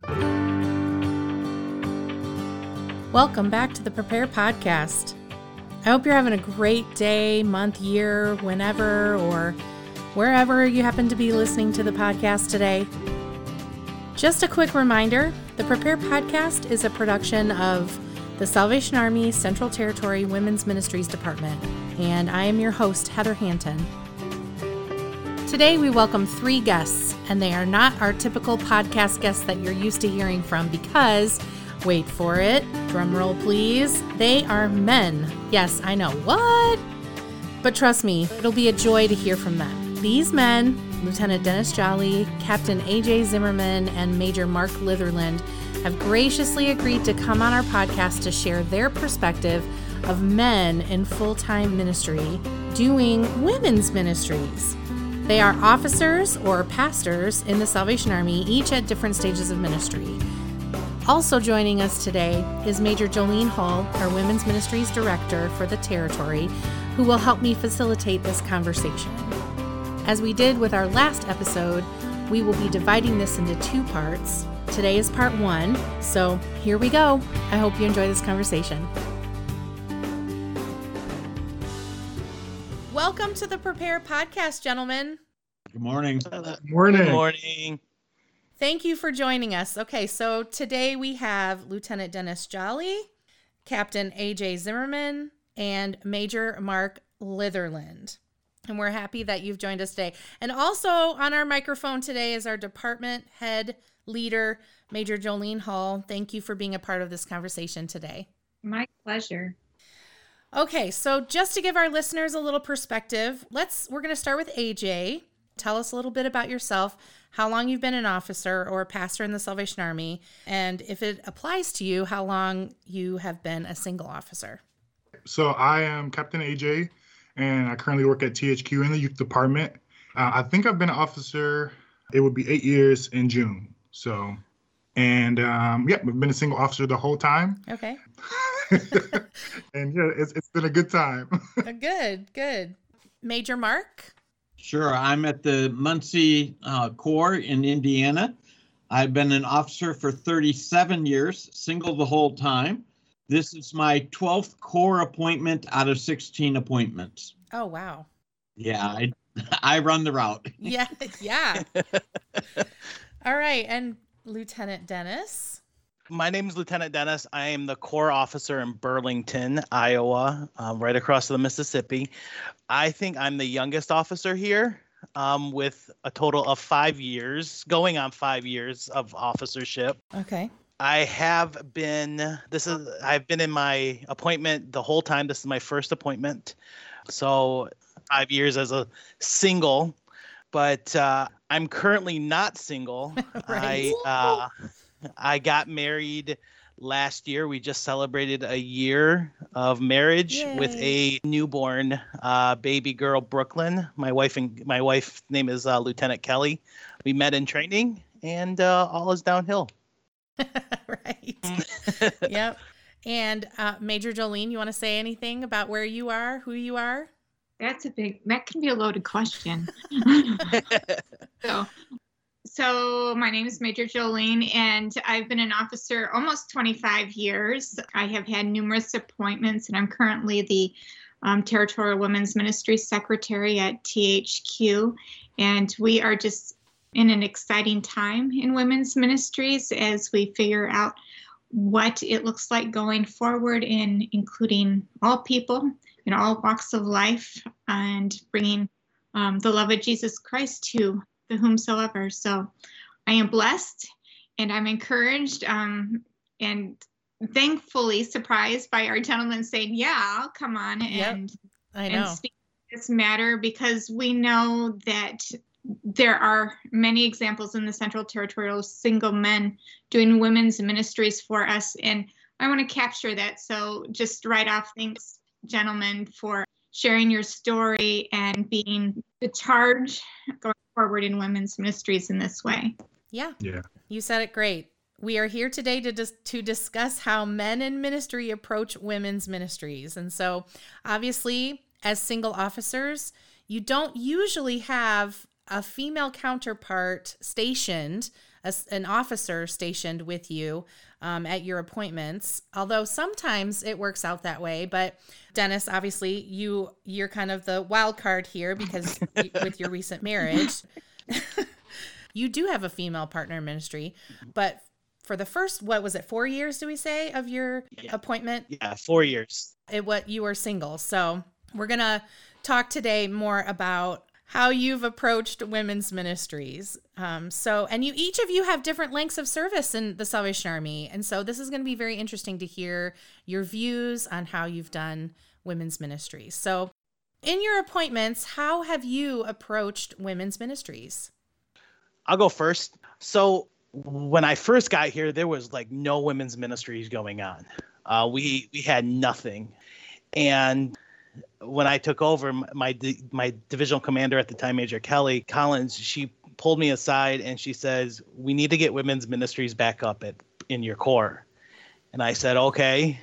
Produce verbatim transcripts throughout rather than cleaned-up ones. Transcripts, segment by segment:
Welcome back to the Prepare Podcast. I hope you're having a great day, month, year, whenever, or wherever you happen to be listening to the podcast today. Just a quick reminder, the Prepare Podcast is a production of the Salvation Army Central Territory Women's Ministries Department, and I am your host, Heather Hanton. Today we welcome three guests, and they are not our typical podcast guests that you're used to hearing from because, wait for it, drum roll please, they are men. Yes, I know, what? But trust me, it'll be a joy to hear from them. These men, Lieutenant Dennis Jolly, Captain A J Zimmerman, and Major Mark Litherland, have graciously agreed to come on our podcast to share their perspective of men in full-time ministry doing women's ministries. They are officers or pastors in the Salvation Army, each at different stages of ministry. Also joining us today is Major Jolene Hull, our Women's Ministries Director for the Territory, who will help me facilitate this conversation. As we did with our last episode, we will be dividing this into two parts. Today is part one, so here we go. I hope you enjoy this conversation. Welcome to the Prepare Podcast, gentlemen. Good morning. Good morning. Good morning. Thank you for joining us. Okay, so today we have Lieutenant Dennis Jolly, Captain A J Zimmerman, and Major Mark Litherland. And we're happy that you've joined us today. And also on our microphone today is our department head leader, Major Jolene Hull. Thank you for being a part of this conversation today. My pleasure. Okay, so just to give our listeners a little perspective, let's we're going to start with A J. Tell us a little bit about yourself, how long you've been an officer or a pastor in the Salvation Army, and if it applies to you, how long you have been a single officer. So I am Captain A J, and I currently work at T H Q in the youth department. Uh, I think I've been an officer, it would be eight years in June. So, and um, yeah, we've been a single officer the whole time. Okay. And yeah, it's, it's been a good time. Good, good. Major Mark? Sure. I'm at the Muncie uh, Corps in Indiana. I've been an officer for thirty-seven years, single the whole time. This is my twelfth Corps appointment out of sixteen appointments. Oh, wow. Yeah, I, I run the route. Yeah, yeah. All right. And Lieutenant Dennis? My name is Lieutenant Dennis. I am the Corps officer in Burlington, Iowa, um, right across the Mississippi. I think I'm the youngest officer here um, with a total of five years, going on five years of officership. Okay. I have been, this is, I've been in my appointment the whole time. This is my first appointment. So five years as a single, but uh, I'm currently not single. Right. I, uh, I got married last year. We just celebrated a year of marriage. Yay. With a newborn uh, baby girl, Brooklyn. My wife and my wife's name is uh, Lieutenant Kelly. We met in training, and uh, all is downhill. Right. Yep. And uh, Major Jolene, you want to say anything about where you are, who you are? That's a big, that can be a loaded question. so, so my name is Major Jolene, and I've been an officer almost twenty-five years. I have had numerous appointments, and I'm currently the um, Territorial Women's Ministry Secretary at T H Q. And we are just in an exciting time in women's ministries as we figure out what it looks like going forward in including all people in all walks of life and bringing um, the love of Jesus Christ to the whomsoever. So I am blessed and I'm encouraged um, and thankfully surprised by our gentleman saying, yeah, I'll come on and, yep, I know. and speak to this matter, because we know that there are many examples in the Central Territorial single men doing women's ministries for us. And I want to capture that. So just right off, thanks, gentlemen, for sharing your story and being the charge going forward in women's ministries in this way. Yeah. Yeah. You said it great. We are here today to dis- to discuss how men in ministry approach women's ministries. And so obviously, as single officers, you don't usually have a female counterpart stationed a, an officer stationed with you um, at your appointments, although sometimes it works out that way. But Dennis, obviously, you, you're kind of the wild card here because with your recent marriage, you do have a female partner in ministry. But for the first, what was it, four years, do we say, of your yeah. appointment? Yeah, four years. It, what you were single. So we're going to talk today more about how you've approached women's ministries. Um, so, and you, each of you have different lengths of service in the Salvation Army. And so this is going to be very interesting to hear your views on how you've done women's ministries. So in your appointments, how have you approached women's ministries? I'll go first. So when I first got here, there was like no women's ministries going on. Uh, we, we had nothing. And when I took over, my my divisional commander at the time, Major Kelly Collins, she pulled me aside and she says, "We need to get women's ministries back up at in your corps." And I said, "Okay."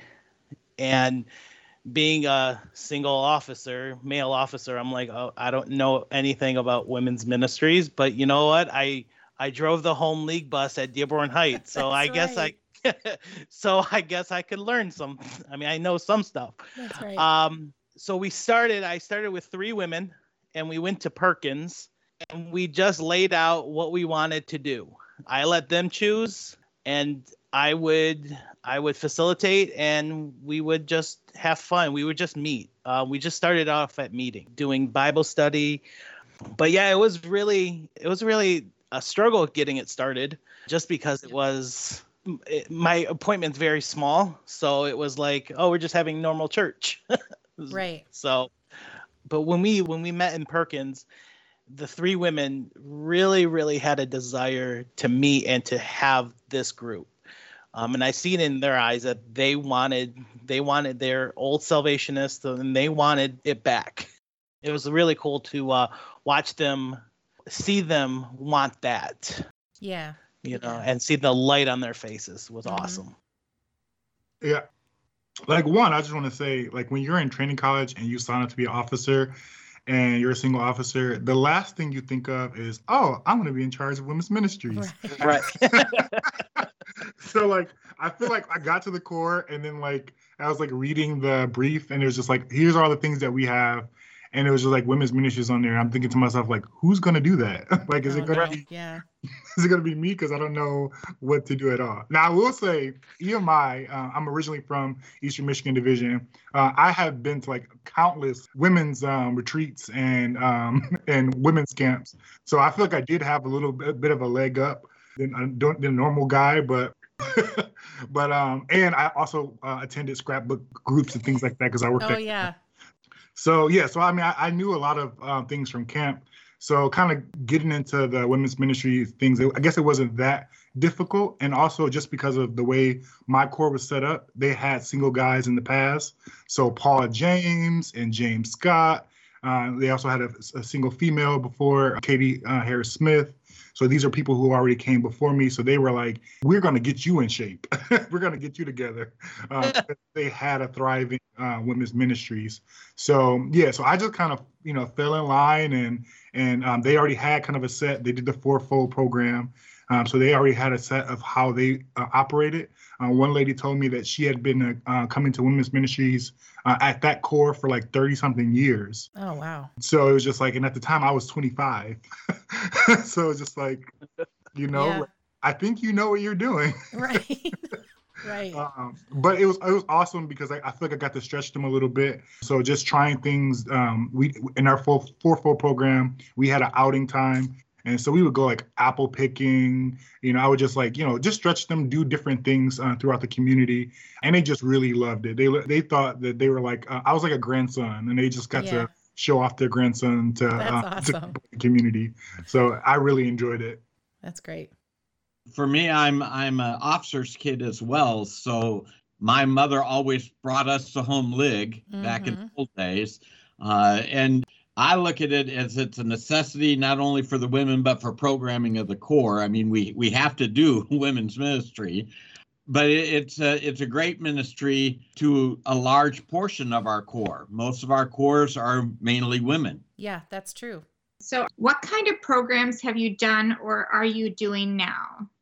And being a single officer, male officer, I'm like, "Oh, I don't know anything about women's ministries, but you know what? I I drove the home league bus at Dearborn Heights, so I right. guess I." so I guess I could learn some. I mean, I know some stuff. That's right. Um, so we started, I started with three women and we went to Perkins and we just laid out what we wanted to do. I let them choose and I would, I would facilitate and we would just have fun. We would just meet. Uh, we just started off at meeting, doing Bible study. But yeah, it was really, it was really a struggle getting it started just because it was, it, my appointment's very small. So it was like, oh, we're just having normal church. Right. So, but when we when we met in Perkins, the three women really, really had a desire to meet and to have this group. Um, and I see it in their eyes that they wanted they wanted their old Salvationists and they wanted it back. It was really cool to uh, watch them, see them want that. Yeah. You know, and see the light on their faces was Mm-hmm. awesome. Yeah. Like, one, I just want to say, like, when you're in training college and you sign up to be an officer and you're a single officer, the last thing you think of is, oh, I'm going to be in charge of women's ministries. Right. Right. So, like, I feel like I got to the Corps and then, like, I was, like, reading the brief and it was just like, here's all the things that we have. And it was just like women's ministries on there. I'm thinking to myself, like, who's going to do that? Like, is Oh, it going no. to be, Yeah. is it going to be me? Because I don't know what to do at all. Now, I will say, E M I, uh, I'm originally from Eastern Michigan Division. Uh, I have been to like countless women's um, retreats and um, and women's camps. So I feel like I did have a little bit, bit of a leg up than, uh, than a normal guy, but but um, and I also uh, attended scrapbook groups and things like that because I worked Oh, at yeah. So, yeah, so I mean, I, I knew a lot of uh, things from camp. So kind of getting into the women's ministry things, I guess it wasn't that difficult. And also just because of the way my corps was set up, they had single guys in the past. So Paula James and James Scott. Uh, they also had a, a single female before, Katie uh, Harris Smith. So these are people who already came before me. So they were like, we're going to get you in shape. We're going to get you together. Uh, they had a thriving uh, women's ministries. So, yeah, so I just kind of, you know, fell in line and and um, they already had kind of a set. They did the fourfold program. Um, so they already had a set of how they uh, operated. Uh, one lady told me that she had been uh, coming to women's ministries uh, at that corps for like thirty something years. Oh, wow. So it was just like, and at the time I was twenty-five. So it was just like, you know, Yeah. like, I think you know what you're doing. Right. Right. Um, but it was it was awesome because I, I feel like I got to stretch them a little bit. So just trying things. Um, we in our four fourfold program, we had an outing time. And so we would go like apple picking, you know, I would just like, you know, just stretch them, do different things uh, throughout the community. And they just really loved it. They they thought that they were like, uh, I was like a grandson and they just got Yeah. to show off their grandson to, That's uh, awesome. to the community. So I really enjoyed it. That's great. For me, I'm I'm an officer's kid as well. So my mother always brought us to Home Lig back in the old days. Uh, and I look at it as it's a necessity, not only for the women, but for programming of the Corps. I mean, we we have to do women's ministry, but it, it's a, it's a great ministry to a large portion of our Corps. Most of our Corps are mainly women. Yeah, that's true. So what kind of programs have you done or are you doing now?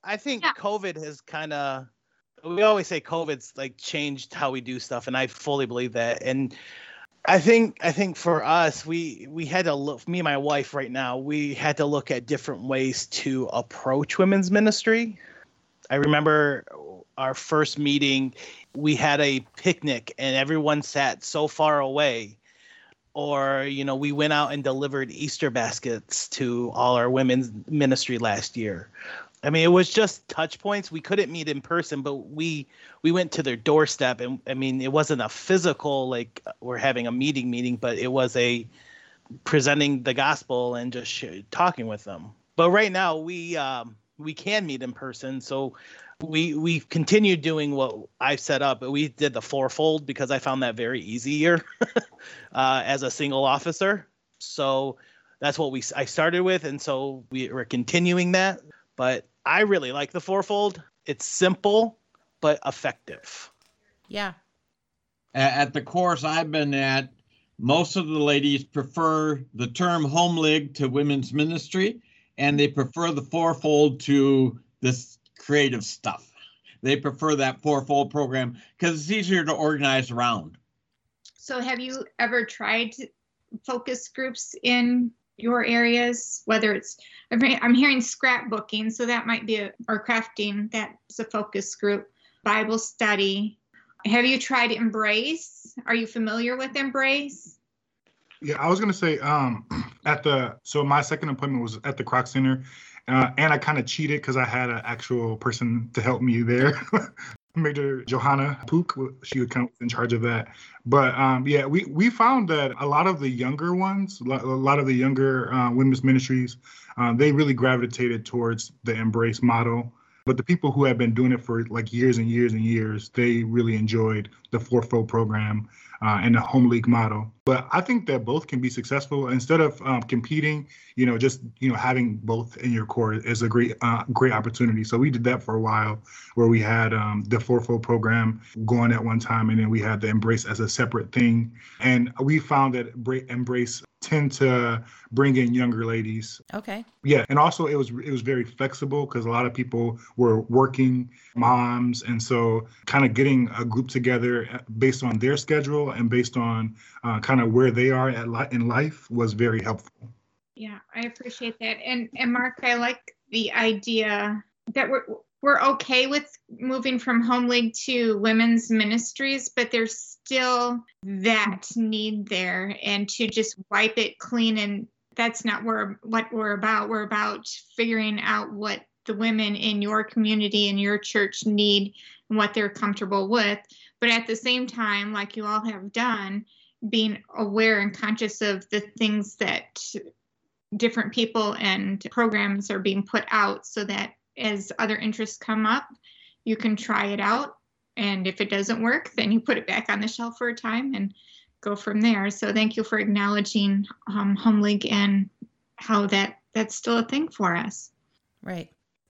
I think Yeah. COVID has kind of, we always say COVID's like changed how we do stuff, and I fully believe that. And I think I think for us, we we had to look. Me and my wife right now, we had to look at different ways to approach women's ministry. I remember our first meeting, we had a picnic, and everyone sat so far away. Or, you know, we went out and delivered Easter baskets to all our women's ministry last year. I mean, it was just touch points. We couldn't meet in person, but we we went to their doorstep. And I mean, it wasn't a physical, like we're having a meeting meeting, but it was a presenting the gospel and just sh- talking with them. But right now we um, we can meet in person. So we we continued doing what I've set up. But we did the fourfold because I found that very easier uh, as a single officer. So that's what we I started with. And so we, we're continuing that. But I really like the fourfold. It's simple, but effective. Yeah. At the course I've been at, most of the ladies prefer the term home lig to women's ministry, and they prefer the fourfold to this creative stuff. They prefer that fourfold program because it's easier to organize around. So have you ever tried focus groups in your areas, whether it's, I'm hearing scrapbooking, so that might be a, or crafting, that's a focus group, Bible study. Have you tried Embrace? Are you familiar with Embrace? Yeah, I was going to say um, at the, so my second appointment was at the Kroc Center, uh, and I kind of cheated because I had an actual person to help me there. Major Johanna Pook, she was kind of in charge of that. But um, yeah, we, we found that a lot of the younger ones, a lot of the younger uh, women's ministries, uh, they really gravitated towards the Embrace model. But the people who have been doing it for like years and years and years, they really enjoyed the fourfold program uh, and the home league model. But I think that both can be successful. Instead of um, competing, you know, just, you know, having both in your core is a great, uh, great opportunity. So we did that for a while, where we had um, the fourfold program going at one time, and then we had the Embrace as a separate thing. And we found that Embrace tend to bring in younger ladies. Okay. Yeah, and also it was it was very flexible because a lot of people were working moms, and so kind of getting a group together based on their schedule and based on uh, kind of where they are at li- in life was very helpful. Yeah, I appreciate that. And and Mark, I like the idea that we're we're okay with moving from home league to women's ministries, but there's still that need there, and to just wipe it clean. And that's not where, what we're about. We're about figuring out what the women in your community and your church need and what they're comfortable with. But at the same time, like you all have done, being aware and conscious of the things that different people and programs are being put out, so that as other interests come up, you can try it out. And if it doesn't work, then you put it back on the shelf for a time and go from there. So thank you for acknowledging um, Home League and how that that's still a thing for us. Right.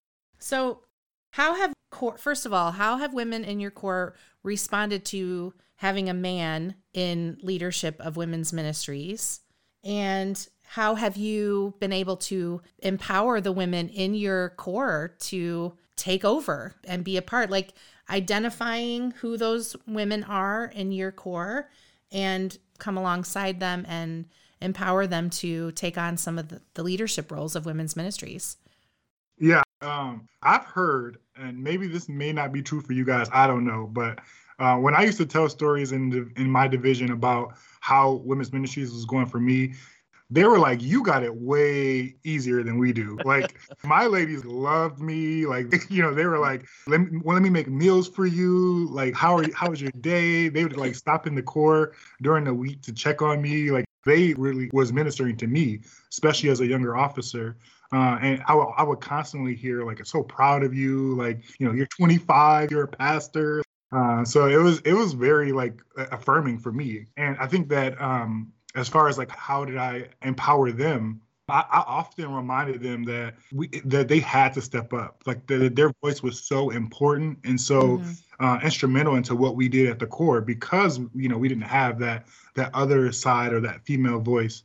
So how have, core, first of all, how have women in your core responded to having a man in leadership of women's ministries? And how have you been able to empower the women in your core to take over and be a part, like identifying who those women are in your core and come alongside them and empower them to take on some of the, the leadership roles of women's ministries? Yeah, um, I've heard, and maybe this may not be true for you guys, I don't know, but uh, when I used to tell stories in the, in my division about how women's ministries was going for me, they were like, you got it way easier than we do. Like, my ladies loved me. Like, you know, they were like, let me, well, let me make meals for you. Like, how are you, how was your day? They would like stop in the core during the week to check on me. Like, they really was ministering to me, especially as a younger officer. Uh, and I, w- I would constantly hear, like, I'm so proud of you. Like, you know, you're twenty-five, you're a pastor. Uh, so it was, it was very like affirming for me. And I think that, um, as far as like, how did I empower them? I, I often reminded them that we that they had to step up, like the, their voice was so important and so mm-hmm. uh, instrumental into what we did at the core, because you know we didn't have that that other side or that female voice.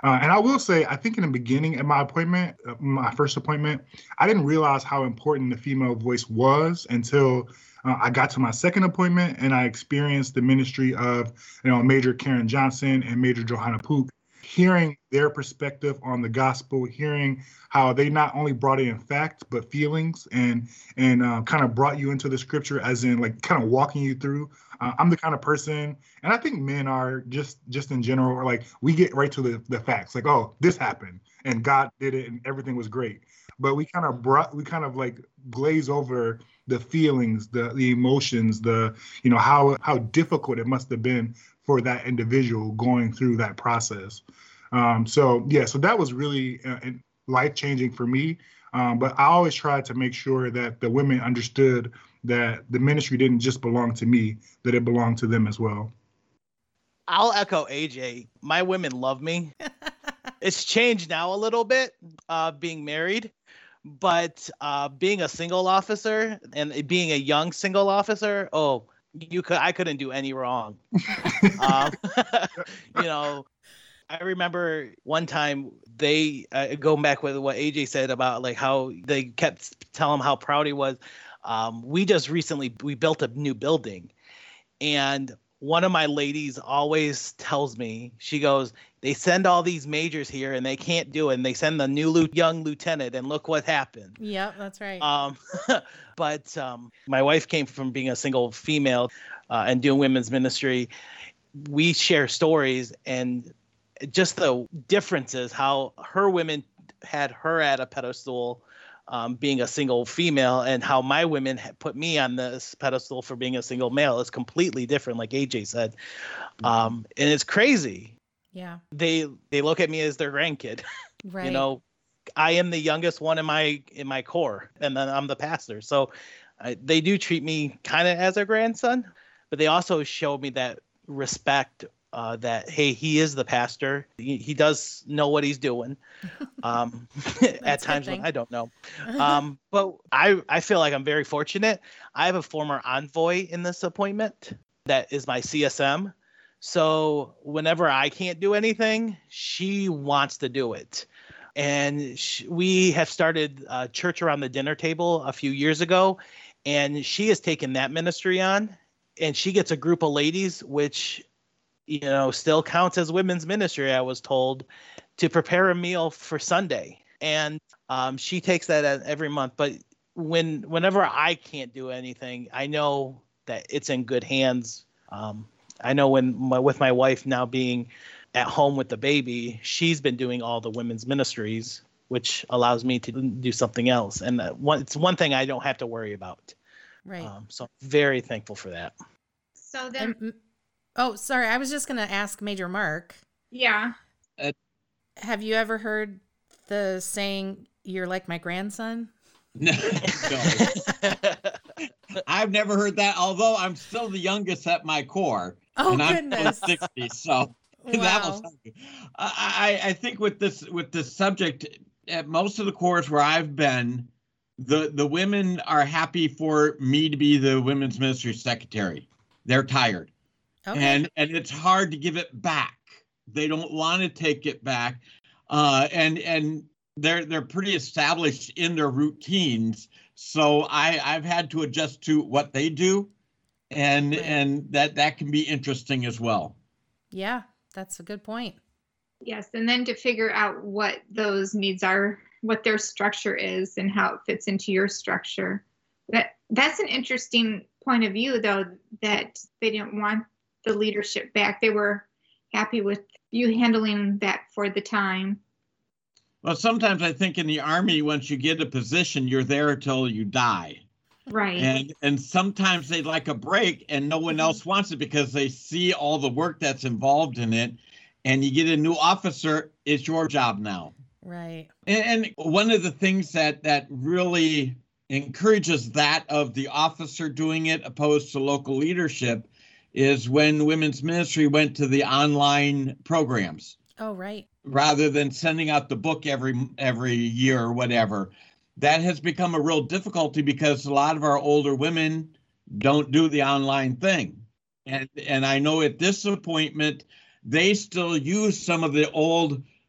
Uh, and I will say, I think in the beginning at my appointment, uh, my first appointment, I didn't realize how important the female voice was until uh, I got to my second appointment and I experienced the ministry of, you know, Major Karen Johnson and Major Johanna Pook, hearing their perspective on the gospel, hearing how they not only brought in facts, but feelings and and uh, kind of brought you into the scripture, as in like kind of walking you through. Uh, I'm the kind of person, and I think men are just just in general, are like, we get right to the, the facts, like, oh, this happened and God did it and everything was great. But we kind of brought, we kind of like glaze over the feelings, the the emotions, the, you know, how how difficult it must have been for that individual going through that process. Um, so yeah, so that was really uh, life-changing for me. Um, but I always tried to make sure that the women understood that the ministry didn't just belong to me, that it belonged to them as well. I'll echo A J. My women love me. It's changed now a little bit, uh, being married, but uh, being a single officer and being a young single officer, oh, you could I couldn't do any wrong. um, you know, I remember one time they uh, going back with what A J said about like how they kept telling him how proud he was. Um, we just recently we built a new building, and one of my ladies always tells me, she goes, they send all these majors here and they can't do it, and they send the new lu- young lieutenant, and look what happened. Yep, that's right. Um, but um, my wife came from being a single female uh, and doing women's ministry. We share stories, and just the differences, how her women had her at a pedestal, um, being a single female, and how my women had put me on this pedestal for being a single male is completely different, like A J said. Um, and it's crazy. Yeah. They they look at me as their grandkid. Right. You know, I am the youngest one in my in my corps, and then I'm the pastor. So I, they do treat me kind of as a grandson, but they also show me that respect. Uh, that, hey, he is the pastor. He, he does know what he's doing. Um, at times when I don't know. Um, but I, I feel like I'm very fortunate. I have a former envoy in this appointment that is my C S M. So whenever I can't do anything, she wants to do it. And she, we have started uh, Church Around the Dinner Table a few years ago, and she has taken that ministry on, and she gets a group of ladies, which, you know, still counts as women's ministry, I was told, to prepare a meal for Sunday. And um, she takes that every month. But when whenever I can't do anything, I know that it's in good hands. Um, I know when my, with my wife now being at home with the baby, she's been doing all the women's ministries, which allows me to do something else. And uh, one, it's one thing I don't have to worry about. Right. Um, so I'm very thankful for that. So then... And, oh, sorry. I was just going to ask Major Mark. Yeah. Uh, Have you ever heard the saying, "You're like my grandson"? No, no. I've never heard that, although I'm still the youngest at my corps. Oh, and I'm goodness. still sixty, so that Wow. was I, I think with this with this subject, at most of the corps where I've been, the, the women are happy for me to be the women's ministry secretary. They're tired. Okay. And and it's hard to give it back. They don't want to take it back. Uh, and and they're they're pretty established in their routines. So I, I've had to adjust to what they do. And Right. and that, that can be interesting as well. Yeah, that's a good point. Yes, and then to figure out what those needs are, what their structure is, and how it fits into your structure. That that's an interesting point of view, though, that they didn't want the leadership back. They were happy with you handling that for the time. Well, sometimes I think in the Army, once you get a position, you're there until you die. Right. And and sometimes they'd like a break and no one else wants it because they see all the work that's involved in it. And you get a new officer, it's your job now. Right. And, and one of the things that that really encourages that of the officer doing it opposed to local leadership is when women's ministry went to the online programs. Oh, right. Rather than sending out the book every every year or whatever. That has become a real difficulty because a lot of our older women don't do the online thing. And and I know at this appointment, they still use some of the old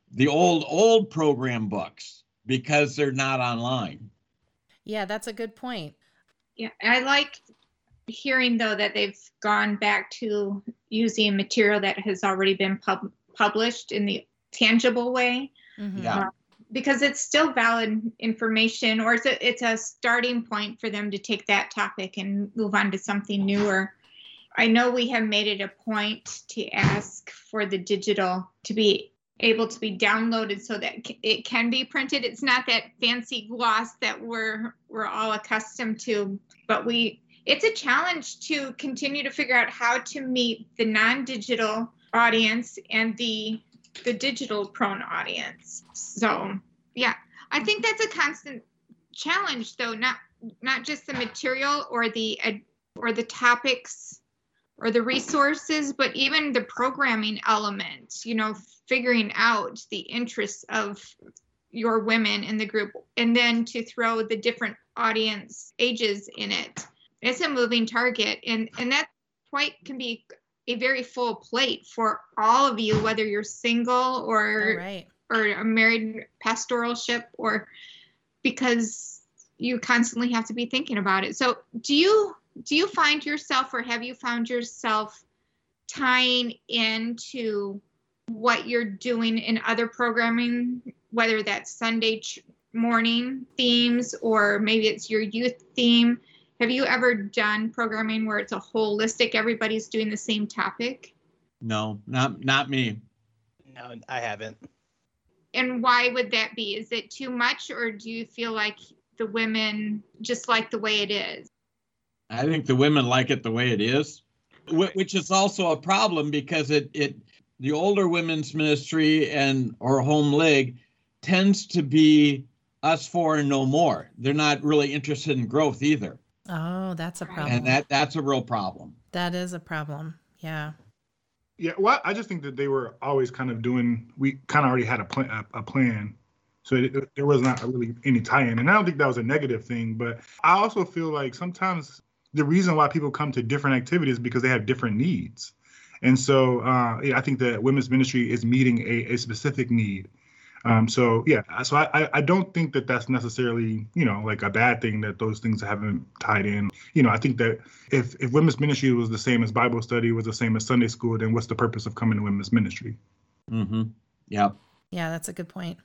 the old, old program books because they're not online. Yeah, that's a good point. Yeah, I like hearing, though, that they've gone back to using material that has already been pub- published in the tangible way. Mm-hmm. Yeah. Uh, because it's still valid information, or it's a, it's a starting point for them to take that topic and move on to something newer. I know we have made it a point to ask for the digital to be able to be downloaded so that it can be printed. It's not that fancy gloss that we're we're all accustomed to, but we it's a challenge to continue to figure out how to meet the non-digital audience and the the digital prone audience. So yeah, I think that's a constant challenge, though, not not just the material or the or the topics or the resources, but even the programming element, you know, figuring out the interests of your women in the group, and then to throw the different audience ages in it. It's a moving target, and, and that quite can be a very full plate for all of you, whether you're single or, right. or a married pastoralship, or because you constantly have to be thinking about it. So do you do you find yourself, or have you found yourself tying into what you're doing in other programming, whether that's Sunday ch- morning themes, or maybe it's your youth theme? Have you ever done programming where it's a holistic, everybody's doing the same topic? No, not not me. No, I haven't. And why would that be? Is it too much, or do you feel like the women just like the way it is? I think the women like it the way it is, which is also a problem because it it the older women's ministry and or home lig tends to be us four and no more. They're not really interested in growth either. Oh, that's a problem. And that that's a real problem. That is a problem. Yeah. Yeah, well, I just think that they were always kind of doing, we kind of already had a, plan, a, a plan. So it, there was not really any tie-in. And I don't think that was a negative thing. But I also feel like sometimes the reason why people come to different activities is because they have different needs. And so uh, yeah, I think that women's ministry is meeting a, a specific need. Um, so, yeah, so I, I don't think that that's necessarily, you know, like a bad thing that those things haven't tied in. You know, I think that if, if women's ministry was the same as Bible study, was the same as Sunday school, then what's the purpose of coming to women's ministry? Mm-hmm. Yeah. Yeah, that's a good point.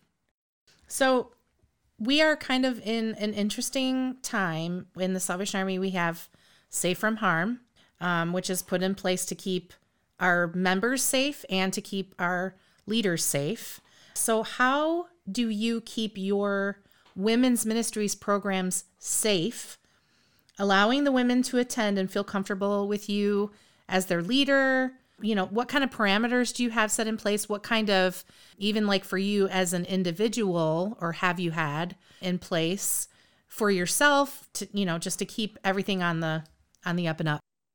So we are kind of in an interesting time in the Salvation Army. We have Safe from Harm, um, which is put in place to keep our members safe and to keep our leaders safe. So how do you keep your women's ministries programs safe, allowing the women to attend and feel comfortable with you as their leader? You know, what kind of parameters do you have set in place? What kind of, even like for you as an individual, or have you had in place for yourself to, you know, just to keep everything on the, on the up and up?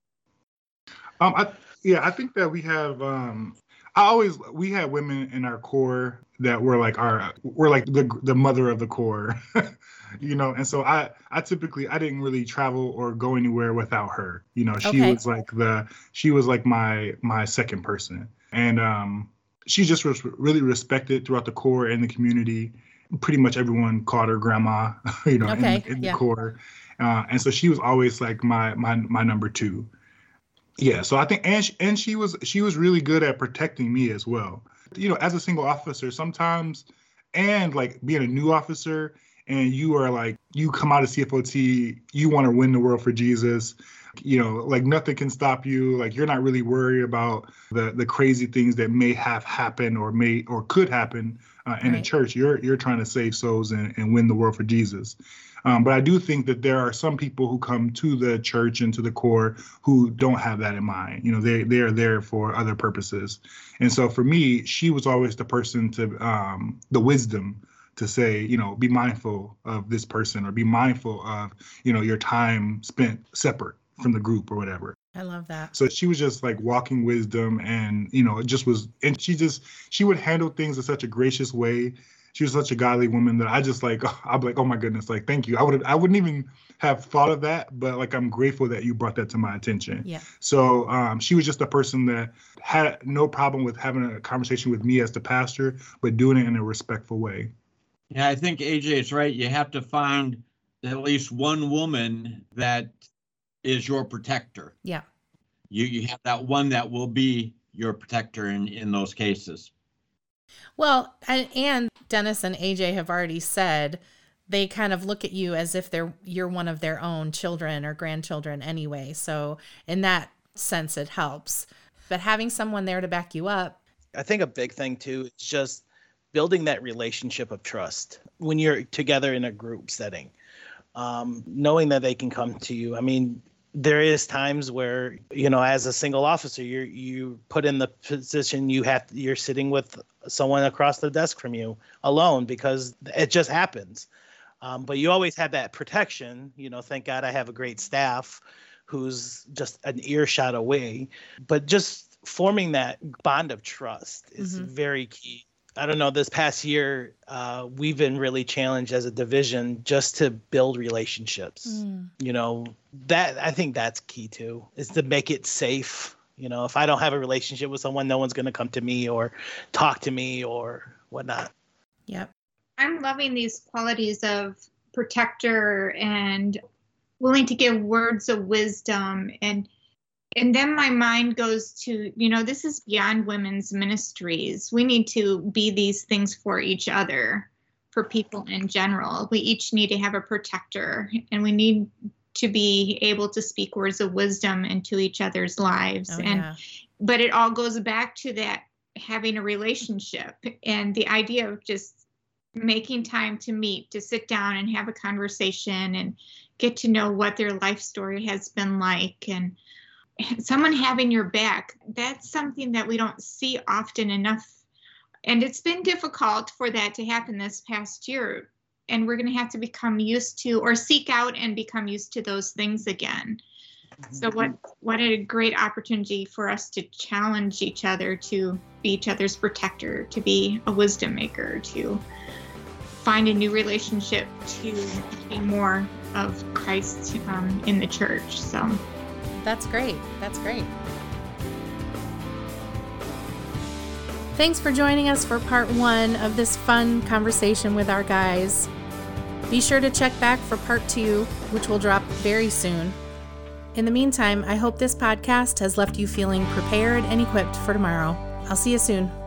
Um, I, yeah, I think that we have, um, I always, we had women in our core that were like our, we're like the the mother of the core, you know? And so I, I typically, I didn't really travel or go anywhere without her. You know, she Okay. was like the, she was like my, my second person. And um, she just was really respected throughout the core and the community. Pretty much everyone called her grandma, you know, Okay, in, in yeah. the core. Uh, and so she was always like my, my, my number two. Yeah, so I think, and she, and she was she was really good at protecting me as well. You know, as a single officer, sometimes, and like being a new officer, and you are like, you come out of C F O T, you want to win the world for Jesus. You know, like nothing can stop you. Like you're not really worried about the the crazy things that may have happened or may or could happen uh, in Right. a church. You're you're trying to save souls and, and win the world for Jesus. Um, but I do think that there are some people who come to the church and to the core who don't have that in mind. You know, they they are there for other purposes. And so for me, she was always the person to um, the wisdom to say, you know, be mindful of this person, or be mindful of, you know, your time spent separate from the group or whatever. I love that. So she was just like walking wisdom, and, you know, it just was, and she just, she would handle things in such a gracious way. she was such a godly woman that I just like, I'm like, oh my goodness, like, thank you. I would I wouldn't even have thought of that, but like, I'm grateful that you brought that to my attention. Yeah. So um, she was just a person that had no problem with having a conversation with me as the pastor, but doing it in a respectful way. Yeah, I think A J is right. You have to find at least one woman that is your protector. Yeah. You you have that one that will be your protector in, in those cases. Well, and, and Dennis and A J have already said they kind of look at you as if they're you're one of their own children or grandchildren anyway. So in that sense, it helps. But having someone there to back you up. I think a big thing too is just building that relationship of trust when you're together in a group setting, um, knowing that they can come to you. I mean, there is times where, you know, as a single officer, you're you put in the position you have, you're sitting with someone across the desk from you alone because it just happens. Um, but you always have that protection. You know, thank God I have a great staff who's just an earshot away. But just forming that bond of trust is mm-hmm. very key. I don't know, this past year, uh, we've been really challenged as a division just to build relationships. Mm. You know, that I think that's key too, is to make it safe. You know, if I don't have a relationship with someone, no one's going to come to me or talk to me or whatnot. Yep. I'm loving these qualities of protector and willing to give words of wisdom. And And then my mind goes to, you know, this is beyond women's ministries. We need to be these things for each other, for people in general. We each need to have a protector, and we need to be able to speak words of wisdom into each other's lives. Oh, and yeah. But it all goes back to that having a relationship and the idea of just making time to meet, to sit down and have a conversation and get to know what their life story has been like. And someone having your back, that's something that we don't see often enough. And it's been difficult for that to happen this past year. And we're going to have to become used to, or seek out and become used to those things again. Mm-hmm. So what, what a great opportunity for us to challenge each other, to be each other's protector, to be a wisdom maker, to find a new relationship, to be more of Christ um, in the church. So. That's great. That's great. Thanks for joining us for part one of this fun conversation with our guys. Be sure to check back for part two, which will drop very soon. In the meantime, I hope this podcast has left you feeling prepared and equipped for tomorrow. I'll see you soon.